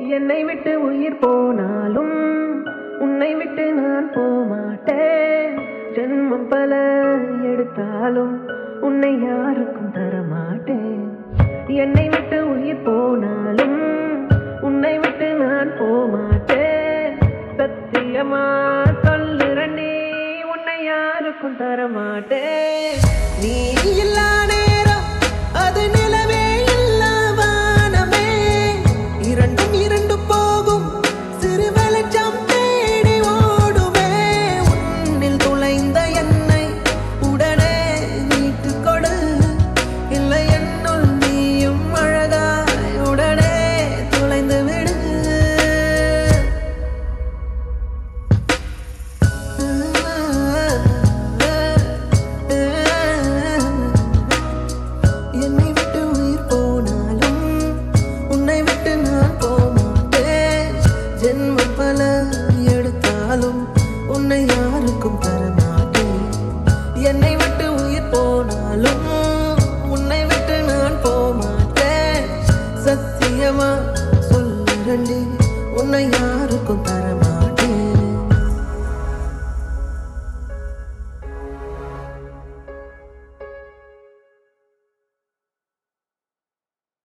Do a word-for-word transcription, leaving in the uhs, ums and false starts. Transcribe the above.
என்னை விட்டு உயிர் போனாலும் உன்னை விட்டு நான் போமாட்டேன். ஜென்மம் பல எடுத்தாலும் உன்னை யாருக்கும் தரமாட்டேன். என்னை விட்டு உயிர் போனாலும் உன்னை விட்டு நான் போமாட்டேன். சத்தியமா சொல்லுறேன்டி, உன்னை யாருக்கும் தரமாட்டேன். நீ இல்லா நேரம் அது நிலவே இல்லா வானமே, இரண்டும் இரண்டு போகும் சிறு வெளிச்சம் தேடி ஓடுமே. உன்னில் துளைந்த என்னை உடனே மீட்டு கொடு, இல்லை என்னுள் நீயும் அழகாய் உடனே துளைந்து விடு. என்னை விட்டு உயிர் போனாலும் உன்னை விட்டு நான் போமாட்டேன். ஜென்மம் பல எடுத்தாலும் உன்னை யாருக்கும் தரமாட்டேன். என்னை விட்டு உயிர் போனாலும் உன்னை விட்டு நான் போமாட்டேன். சத்தியமா சொல்லுறேன்டி, உன்னை யாருக்கும் தரமாட்டேன்.